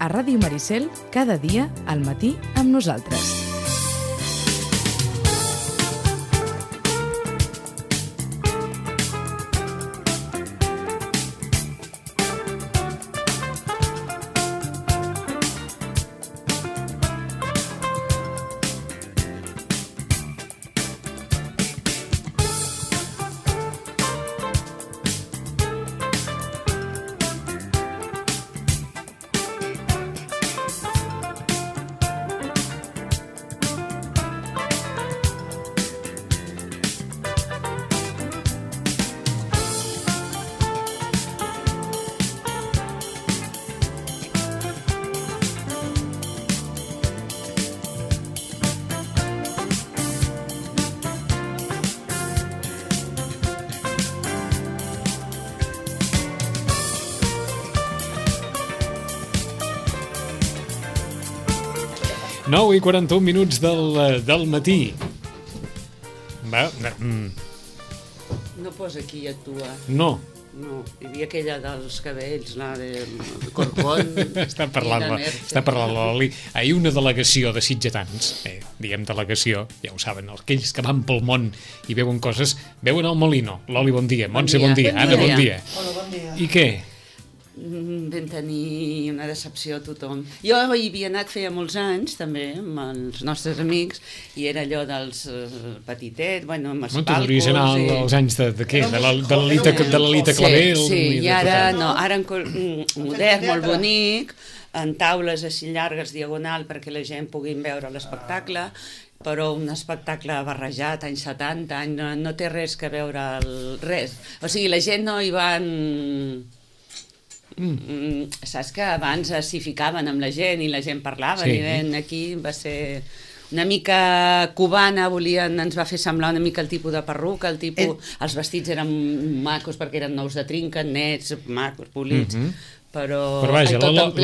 a Ràdio Maricel, cada dia al matí amb nosaltres. Nou i 41 minuts del matí. No posa aquí i actua. No. No, hi havia aquella dels cabells, la del Corcón. Està parlant l'Oli. Ahir una delegació de sitgetans, diguem delegació, ja ho saben, aquells que van pel món i veuen coses, veuen el Molino. L'Oli, bon dia. Montse, bon dia. Anna, bon dia. Hola, bon dia. I què? Vam tenir una decepció a tothom. Jo hi havia anat feia molts anys, també, amb els nostres amics, i era allò dels petitet, bueno, amb els palcos... Tu devries anar als anys de què? De l'Elita Clavel? Sí, i ara no, ara modern, molt bonic, en taules així llargues, diagonal, perquè la gent pugui veure l'espectacle, però un espectacle barrejat, anys 70, no té res que veure res. O sigui, la gent no hi van... Saps que abans s'hi ficaven amb la gent i la gent parlava, i aquí va ser una mica cubana, ens va fer semblar una mica el tipus de perruca, els vestits eren macos perquè eren nous de trinca, nets, macos, polits, però vaja,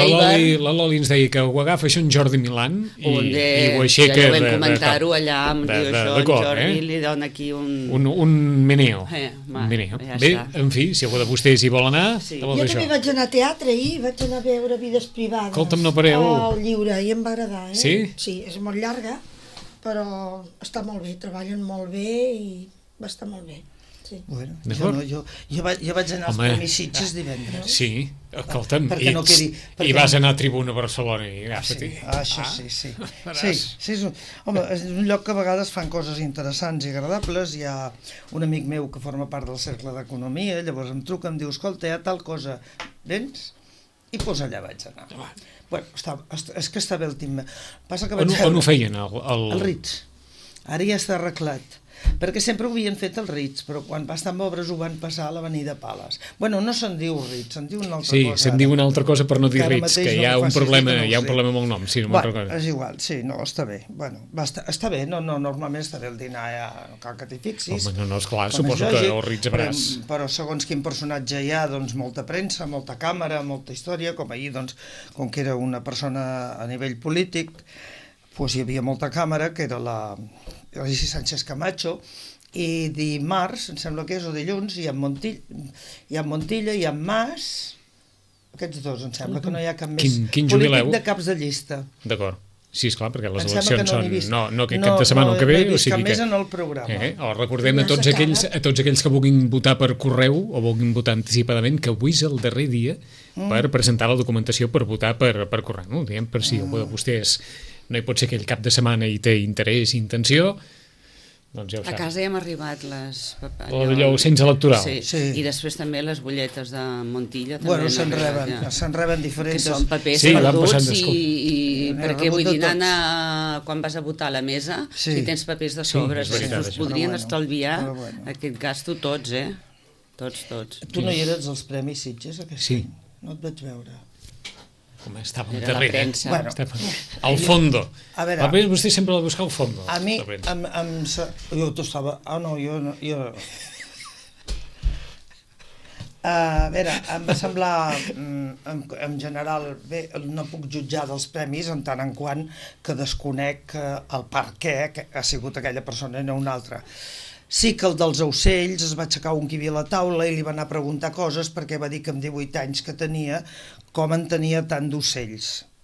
la Loli ens deia que ho agafa això en Jordi Milan i ho aixeca... Ja vam comentar-ho allà, em diu això, en Jordi li dona aquí un meneo. Bé, en fi, si algú de vostès hi vol anar... Jo també vaig anar a teatre ahir, vaig anar a veure Vides privades. Escolta'm, no pareu. Al Lliure, i em va agradar, Sí? Sí, és molt llarga, però està molt bé, treballen molt bé i va estar molt bé. Sí. Bueno, jo vaig anar als Premis Sitges divendres. Sí, escolta'm, i vas anar a Tribuna Barcelona i agafa-t'hi. Això sí. Home, és un lloc que a vegades fan coses interessants i agradables. Hi ha un amic meu que forma part del Cercle d'Economia, llavors em truca, em diu, escolta, hi ha tal cosa, vens? I doncs allà vaig anar. Bueno, és que està bé el tim. On ho feien? Al Ritz. Ara ja està arreglat. Perquè sempre ho havien fet els Ritz, però quan va estar en obres ho van passar a l'Avenida Pales. Bueno, no se'n diu Ritz, se'n diu una altra cosa. Sí, se'n diu una altra cosa per no dir Ritz, que hi ha un problema amb el nom. Bueno, és igual, sí, no, està bé. Bueno, està bé, normalment està bé el dinar, no cal que t'hi fixis. Home, no, esclar, suposo que el Ritz abràs. Però segons quin personatge hi ha, doncs molta premsa, molta càmera, molta història, com ahir, doncs, com que era una persona a nivell polític, doncs hi havia molta càmera, que era la Sánchez Camacho, i dimarts, em sembla que és, o dilluns, hi ha Montilla, hi ha Mas, aquests dos, em sembla que no hi ha cap més polític de caps de llista. D'acord. Sí, esclar, perquè les eleccions són no aquest cap de setmana o que ve, o sigui que... més en el programa. Recordem a tots aquells que vulguin votar per correu o vulguin votar anticipadament que avui és el darrer dia per presentar la documentació per votar per correu. No? Diguem, per si algú de vostès no hi pot ser aquell cap de setmana i té interès i intenció, doncs ja ho sap. A casa ja hem arribat allò cens electoral. Sí. I després també les butlletes de Montilla. Bueno, se'n reben diferents. Que són papers perduts i perquè vull dir, nana, quan vas a votar a la mesa, si tens papers de sobres, us podrien estalviar aquest gasto tots, Tots. Tu no hi eres als Premis Sitges aquest any? No et vaig veure. Home, estàvem darrere. Al fondo. A veure... Vostè sempre va buscar al fondo. A mi, jo estava... jo... A veure, em va semblar, en general, bé, no puc jutjar dels premis en tant en quant que desconec el per què ha sigut aquella persona i no una altra. Sí que el dels ocells es va aixecar un qui havia a la taula i li va anar a preguntar coses perquè va dir que amb 18 anys que tenia, com en tenia tant d'ocells.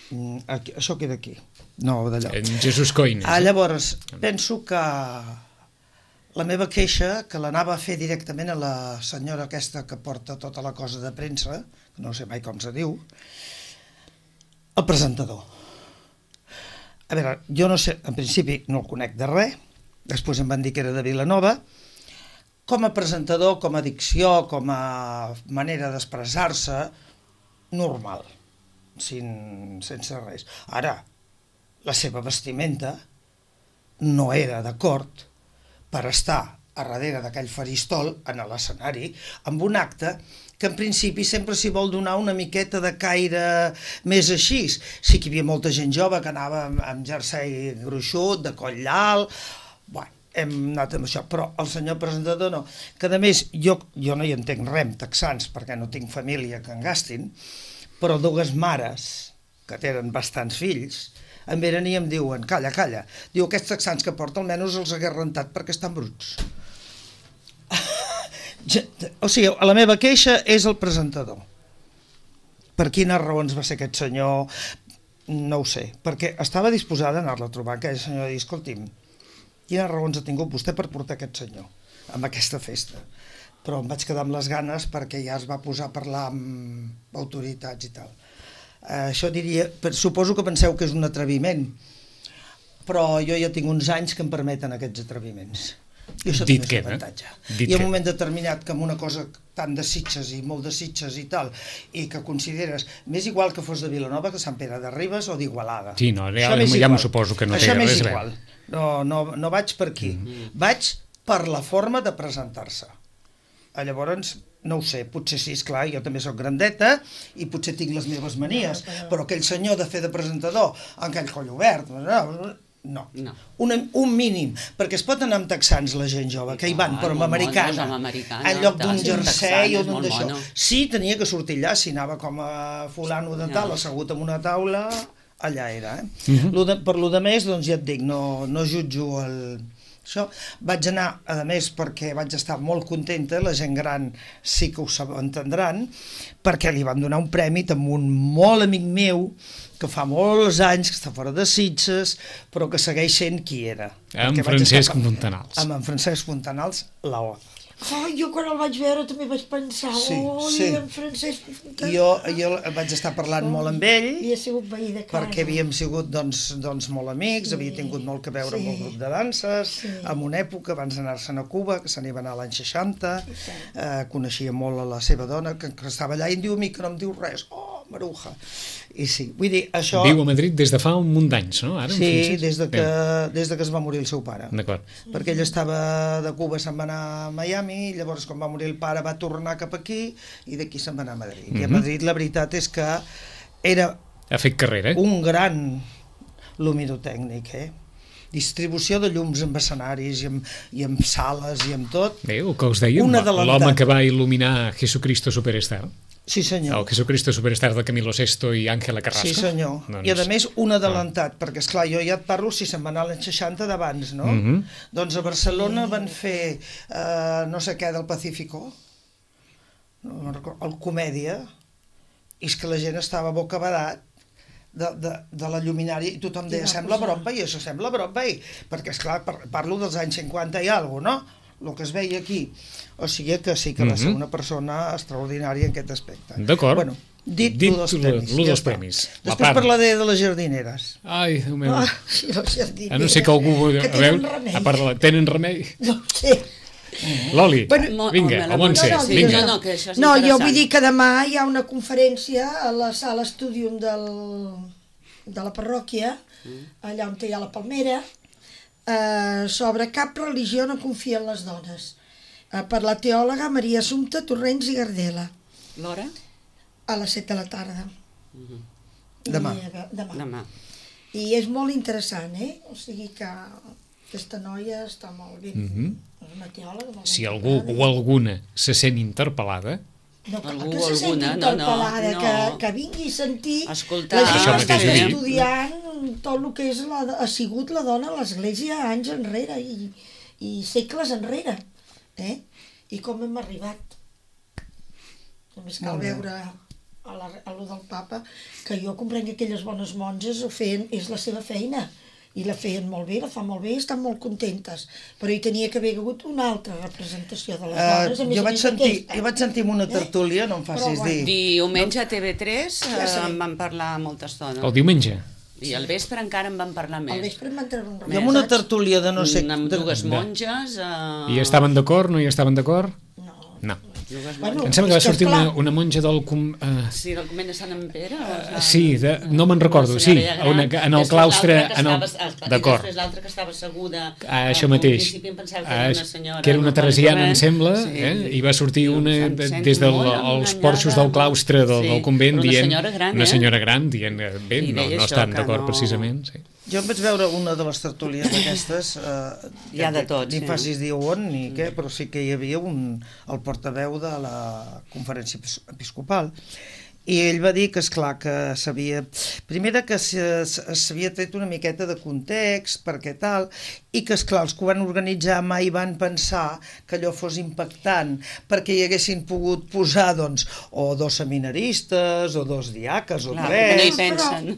Això queda aquí, no d'allò. En Jesús Coines. Llavors, penso que la meva queixa, que l'anava a fer directament a la senyora aquesta que porta tota la cosa de premsa, que no sé mai com se diu, el presentador. A veure, jo no sé, en principi no el conec de res, després em van dir que era de Vilanova, com a presentador, com a dicció, com a manera d'expressar-se, normal, sense res. Ara, la seva vestimenta no era d'acord per estar a darrere d'aquell faristol en l'escenari amb un acte que en principi sempre s'hi vol donar una miqueta de caire més així. Sí que hi havia molta gent jove que anava amb jersei gruixut, de coll alt, bueno, hem anat amb això, però el senyor presentador no. Que a més, jo no hi entenc res, texans, perquè no tinc família que en gastin, però dues mares, que tenen bastants fills, em venen i em diuen, calla, diu, aquests texans que porta almenys els hagués rentat perquè estan bruts. O sigui, la meva queixa és el presentador. Per quines raons va ser aquest senyor? No ho sé, perquè estava disposada a anar-la a trobar, aquell senyor, a dir, escolti'm, quines raons ha tingut vostè per portar aquest senyor a aquesta festa? Però em vaig quedar amb les ganes perquè ja es va posar a parlar amb autoritats i tal. Això diria, suposo que penseu que és un atreviment, però jo ja tinc uns anys que em permeten aquests atreviments. I això també és un avantatge. I en un moment determinat que amb una cosa tan de Sitges i molt de Sitges i tal, i que consideres més igual que fos de Vilanova que Sant Pere de Ribes o d'Igualada. Sí, no, ja m'ho suposo que no té res a veure. No vaig per aquí. Vaig per la forma de presentar-se. Llavors, no ho sé, potser sí, esclar, jo també sóc grandeta i potser tinc les meves manies, però aquell senyor de fer de presentador amb aquell coll obert, no. Un mínim, perquè es pot anar amb texans la gent jove, que hi van, però amb americana, en lloc d'un jersei o d'un d'això. Sí, tenia que sortir allà, si anava com a fulano de tal, assegut en una taula, allà era. Per lo de més, doncs ja et dic, no jutjo això. Vaig anar, a més, perquè vaig estar molt contenta, la gent gran sí que ho entendran, perquè li van donar un premi amb un molt amic meu, que fa molts anys que està fora de Sitges, però que segueix sent qui era. Amb Francesc Fontanals. Amb en Francesc Fontanals, la O. Jo quan el vaig veure també vaig pensar, en Francesc Fontanals. Jo vaig estar parlant molt amb ell, havia sigut veí de casa, perquè havíem sigut doncs molt amics, havia tingut molt que veure amb el grup de danses, en una època, abans d'anar-se'n a Cuba, que se n'hi va anar l'any 60, coneixia molt a la seva dona, que estava allà, i em diu a mi que no em diu res, Maruja. I sí, vull dir, això... Viu a Madrid des de fa un munt d'anys, no? Ara, sí, des de que es va morir el seu pare. D'acord. Perquè ell estava de Cuba, se'n va anar a Miami, llavors quan va morir el pare va tornar cap aquí i d'aquí se'n va anar a Madrid. I a Madrid la veritat és que era... Ha fet carrera. Un gran luminotècnic, distribució de llums en escenaris i en sales i amb tot. Bé, el que us dèiem, l'home que va il·luminar Jesucristo Superstar. Sí, senyor. El Jesucristo Superstar de Camilo Sesto i Ángela Carrasco. Sí, senyor. I a més un adelantat, perquè esclar, jo ja et parlo si se'n va anar l'any 60 d'abans, no? Doncs a Barcelona van fer no sé què del Pacífico, no recordo, el Comèdia, i és que la gent estava bocabadat de la lluminària i tothom deia, sembla Broadway, això sembla Broadway, perquè esclar, parlo dels anys 50 i alguna cosa, no? El que es veia aquí. O sigui que sí que va ser una persona extraordinària en aquest aspecte. D'acord. Bueno, dit dels premis. Després parlaré de les jardineres. Ai, Déu meu. A no ser que algú... A part de tenen remei? No sé. L'Oli, vinga, el Montse, vinga. No, jo vull dir que demà hi ha una conferència a la sala Studium de la parròquia, allà on hi ha la palmera, sobre cap religió no confia en les dones, per la teòloga Maria Assumpta Torrents i Gardela. L'hora? A les 7 de la tarda. Demà. I és molt interessant, o sigui que aquesta noia està molt bé. És una teòloga. Si algú o alguna se sent interpel·lada, no, que se senti interpel·lada, que vingui a sentir la gent això que està mateix estudiant tot el que ha sigut la dona a l'església anys enrere i segles enrere, i com hem arribat. Només cal veure a lo del papa, que jo comprenc que aquelles bones monges ho feien, és la seva feina, i la feien molt bé, la fan molt bé i estan molt contentes, però hi tenia que haver hagut una altra representació de les dones, a més jo d'aquesta. vaig sentir en una tertúlia, no em facis dir. Diumenge a TV3 en van parlar molta estona. El diumenge? I al vespre encara en van parlar més. Al vespre em van treure un I remet. amb una tertúlia de no sé... Amb dues monges... I estaven d'acord, no hi estaven d'acord? No. Bueno, Em sembla que va és sortir clar, una monja del... Sí, del convent de Sant Pere? Sí, no me'n recordo, sí, en el claustre... D'acord. Després l'altra que estava asseguda... Això mateix. Al principi em pensava que era una senyora... Que era una teresiana, em sembla, i va sortir una des dels porxos del claustre del convent dient... Una senyora gran, dient... Bé, no estan d'acord precisament, sí. Jo em vaig veure una de les tertúlies d'aquestes, Hi ha de tot, ni sí. facis dir on ni què, però sí que hi havia el portaveu de la conferència episcopal, i ell va dir que, esclar, que s'havia... Primera, que s'havia tret una miqueta de context, perquè tal, i que, esclar, els que ho van organitzar mai van pensar que allò fos impactant, perquè hi haguessin pogut posar, doncs, o 2 seminaristes, o 2 diaques, o 3... No hi pensen.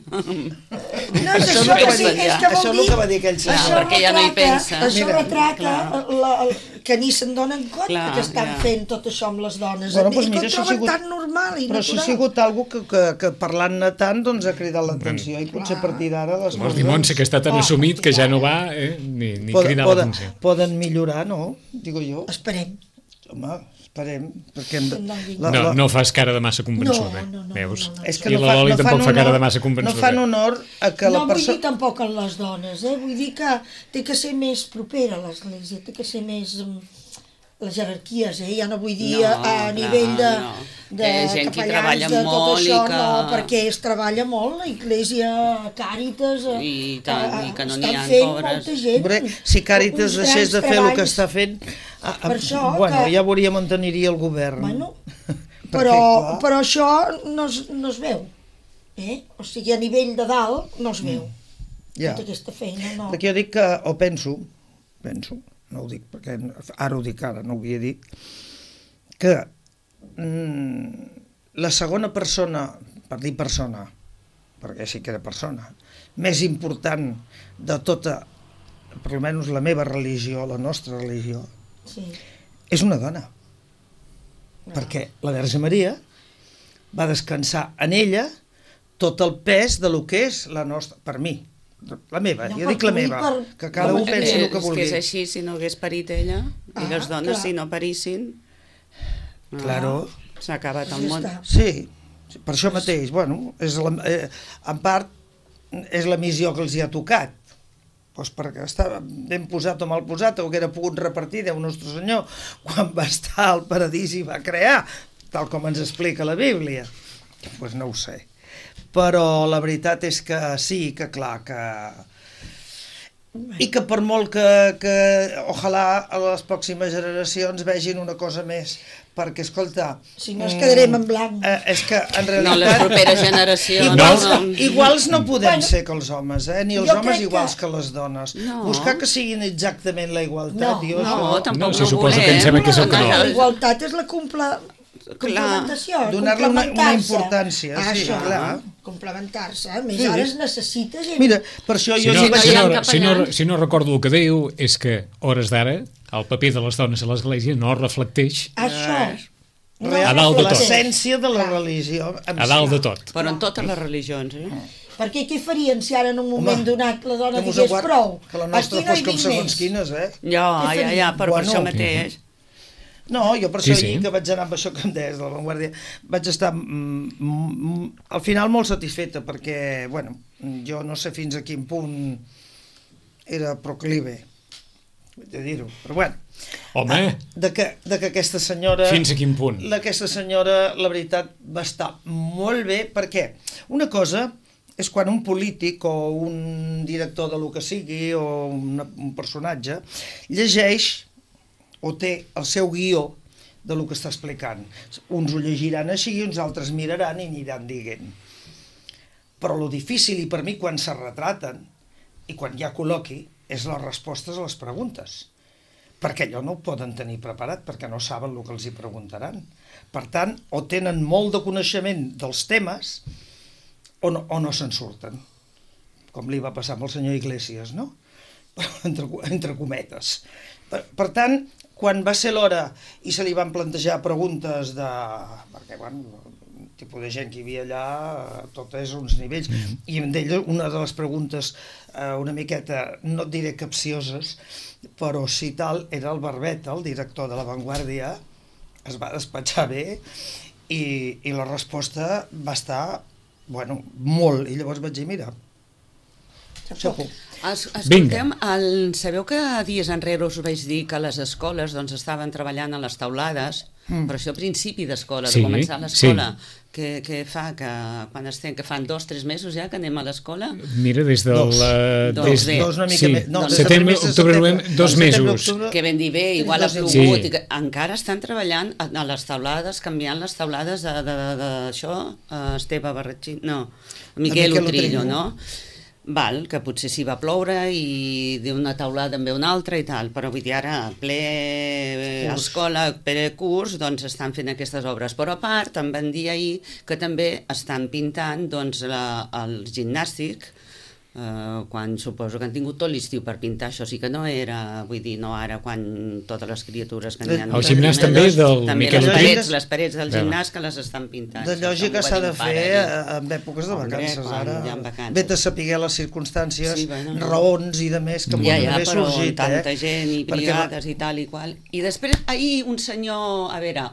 no, és Això això és que sí, és que això vol és el que va dir aquell senyor. això perquè ja no hi pensa. Això Mira, retrata que ni se'n donen compte que estan fent tot això amb les dones. Bueno, I que ho troben tan normal i però això ha natural. sigut algo que parlant-ne tant doncs ha cridat l'atenció i potser a partir d'ara les Vols dir, Montse, que està tan assumit que ja no va ni cridar l'atenció. Poden millorar, no? Digo jo. Esperem. Home, esperem, perquè... No fas cara de massa convençuda, No, veus? És que I la Loli tampoc fa cara de massa no convençuda. fan honor a que la No vull dir persona... tampoc a les dones, vull dir que té que ser més propera a l'església, té que ser més... les jerarquies, ja no vull dir a nivell de gent que capellans, treballa de tot molt això, i que... no, perquè es treballa molt, la Iglésia, Càritas... I tant, i que no n'hi ha, estan fent pobres. molta gent. Hombre, si Càritas uns deixés de grans fer el que treballs. està fent, Per això bueno, que- ja veuríem on aniria el govern. Bueno, Perquè, clar, però això no es veu, o sigui, a nivell de dalt no es veu, ja. tota aquesta feina, no. Perquè jo dic que, o penso, no ho dic perquè ara ho dic ara, no ho havia dit, que la segona persona, per dir persona, perquè sí que era persona, més important de tota, per almenys la meva religió, la nostra religió, Sí. és una dona. Perquè la Verge Maria va descansar en ella tot el pes de lo que és la nostra, per mi, la meva, No, jo dic la per tu i meva, per- que cada un pensi el que És vulgui. que és així, si no hagués parit ella, i les dones, clar. si no parissin, Claro. s'ha acabat el Ja món. està. Sí, per això mateix, bueno, en part és la missió que els hi ha tocat. Doncs perquè està ben posat o mal posat, ho haguera pogut repartir, Déu Nostre Senyor, quan va estar al paradís i va crear, tal com ens explica la Bíblia. Doncs no ho sé. Però la veritat és que sí, que clar, que... I que per molt que ojalà a les pròximes generacions vegin una cosa més, perquè, escolta... Si no, es quedarem en blanc. És que, en No, les realitat... properes generacions... Iguals no podem Bueno, ser que els homes, ni els jo homes crec iguals que- que les dones. No. Buscar que siguin exactament la igualtat, jo No, això... tampoc No, si suposa que em sembla que és el que no. La igualtat és la complementació, Donar-li una complementar-se. importància, sí, Això, clar. Complementar-se. A més, Sí. ara es necessita gent. Mira, per això Si jo... no, sí vaig- si no recordo el que diu, és que, hores d'ara, el paper de les dones a l'Església no reflecteix Això. A dalt de tot. L'essència de la religió. a dalt de tot. Però en totes les religions, Perquè què farien si ara en un moment Home, donat la dona que mos digués aguard- prou? Que la nostra Aquí no fos hi com vinc segons més. quines, Ja, però per Bueno. això mateix. No, jo per això Sí, sí. ahir que vaig anar amb això que em deies de l'avantguàrdia, vaig estar al final molt satisfeta perquè, bueno, jo no sé fins a quin punt era proclive, de dir-ho, però bueno. Home, De que aquesta senyora... fins a quin punt? Aquesta senyora, la veritat, va estar molt bé, perquè una cosa és quan un polític o un director de lo que sigui o un personatge llegeix o té el seu guió de lo que està explicant. Uns ho llegiran així i uns altres miraran i aniran dient. Però lo difícil, i per mi quan se retraten i quan hi ha col·loqui, és les respostes a les preguntes. perquè allò no ho poden tenir preparat, perquè no saben el que els hi preguntaran. Per tant, o tenen molt de coneixement dels temes o no se'n surten, com li va passar amb el senyor Iglesias, no? Entre cometes. Per tant, quan va ser l'hora i se li van plantejar preguntes perquè, bueno, el tipus de gent que hi havia allà, tot és uns nivells, i d'ell una de les preguntes una miqueta, no et diré capcioses, però sí tal, era el Barbet, el director de La Vanguardia, es va despatxar bé i la resposta va estar, bueno, molt, i llavors vaig dir, mira, xapó. Escoltem, sabeu que dies enrere us vaig dir que les escoles doncs, estaven treballant a les taulades, però això a principi d'escola, de començar l'escola, que fa que quan estem, que fan 2-3 mesos ja que anem a l'escola? Mira, des del... Dos una mica més. Setembre, octubre, novembre, 2 mesos. Que ben dir bé, igual ha plogut, i encara estan treballant a les taulades, canviant les taulades d'això, Esteve Barretxí, no, Miquel Utrillo, no? Val, que potser s'hi va ploure i d'una taulada en ve una altra i tal, però vull dir ara, ple escola, ple curs, doncs estan fent aquestes obres. Però a part, em van dir ahir que també estan pintant doncs, el gimnàstic, quan suposo que han tingut tot l'estiu per pintar, això sí que no era, vull dir, no ara quan totes les criatures que n'hi ha... El gimnàs també del Miquel Utrillo? Les parets del gimnàs que les estan pintant. De lògica s'ha de fer en èpoques de vacances, ara. Vet a saber les circumstàncies, raons i de més que poden haver sorgit. Tanta gent i brigades i tal i qual. I després, ahir un senyor, a veure,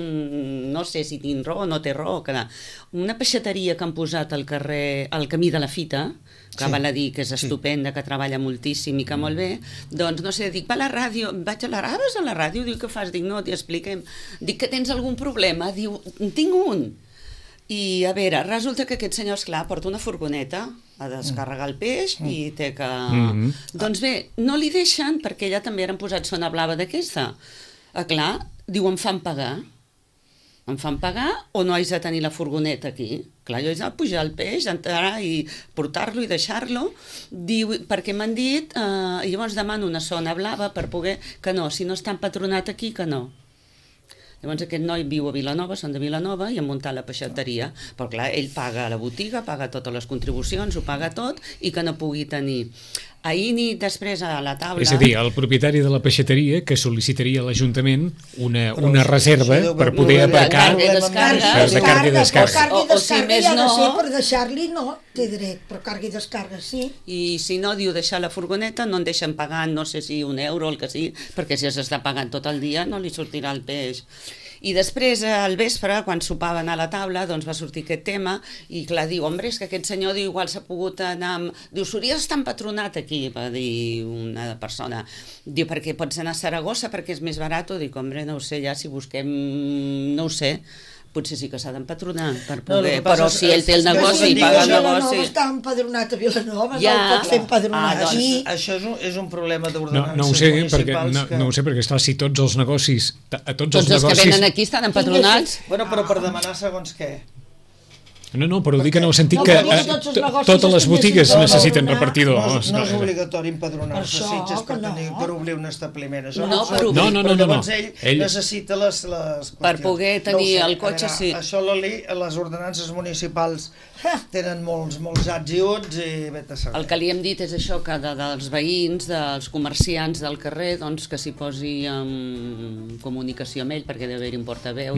no sé si tinc raó o no té raó, que una peixateria que han posat al carrer, al camí de la Fita, que val a dir que és estupenda, que treballa moltíssim i que molt bé, doncs no sé, dic, va a la ràdio, vaig a la ràdio, diu, què fas? Dic, no, t'hi expliquem. Dic que tens algun problema? Diu, tinc un. I a veure, resulta que aquest senyor, esclar, porta una furgoneta a descarregar el peix i té que... Doncs bé, no li deixen, perquè ella també eren posat zona blava d'aquesta. Clar, diu, em fan pagar. Em fan pagar o no haig de tenir la furgoneta aquí? Clar, jo haig de pujar el peix, entrar i portar-lo i deixar-lo, perquè m'han dit, llavors demano una zona blava per poder, que no, si no està empatronat aquí, que no. Llavors aquest noi viu a Vilanova, són de Vilanova, i han muntat la peixateria, però clar, ell paga la botiga, paga totes les contribucions, ho paga tot, i que no pugui tenir. Ahir ni després a la taula... És a dir, el propietari de la peixateria que sol·licitaria a l'Ajuntament una reserva per poder aparcar de càrrega O i descàrrega. si més no... Per deixar-li no té dret, però càrrega i descàrrega sí. I si no, diu deixar la furgoneta, no en deixen pagar, no sé si €1 o el que sigui, perquè si s'està pagant tot el dia no li sortirà el peix. I després, al vespre, quan sopaven a la taula, doncs va sortir aquest tema, i clar, diu, hombre, és que aquest senyor diu, igual s'ha pogut anar amb... Diu, s'hauria d'estar empatronat aquí, va dir una persona. Diu, perquè pots anar a Saragossa perquè és més barat, dic, hombre, no ho sé, ja si busquem, no ho sé, potser sí que s'ha d'empadronar per poder, però si ell té el negoci i paga el negoci... Vilanova està empadronat a Vilanova, no el pot fer empadronar aquí. Això és un problema d'ordenances no ho sé, municipals. No ho sé, perquè esclar, si tots els negocis... Tots els que venen aquí estan empadronats... Bueno, però per demanar segons què? No, però dic en el sentit que totes les botigues necessiten repartidors. No és obligatori empadronar-se per obrir un establiment. No, llavors ell necessita les... Per poder tenir el cotxe, sí. Això, Loli, les ordenances municipals tenen molts ats i uts i vet a saber. El que li hem dit és això, que dels veïns, dels comerciants del carrer, doncs que s'hi posi en comunicació amb ell, perquè deu haver-hi un portaveu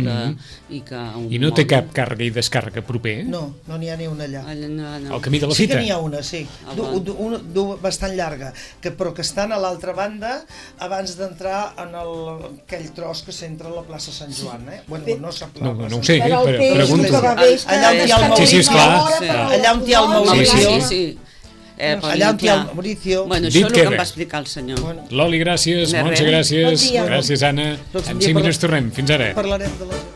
I no té cap càrrega i descàrrega proper? No n'hi ha ni una allà. Al camí de la Fita? Sí que n'hi ha una, sí. Bastant llarga, però que estan a l'altra banda abans d'entrar en aquell tros que s'entra a la plaça Sant Joan. Bueno, no sap la plaça. No ho sé, pregunto. Allà on hi ha el Mauricio. Sí. Allà on hi ha el Mauricio. Bueno, això és el que em va explicar el senyor. Loli, gràcies. Montse, gràcies. Gràcies, Anna. En 5 minuts tornem. Fins ara. Parlarem de les...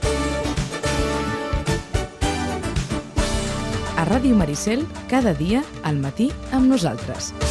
A Ràdio Maricel, cada dia al matí amb nosaltres.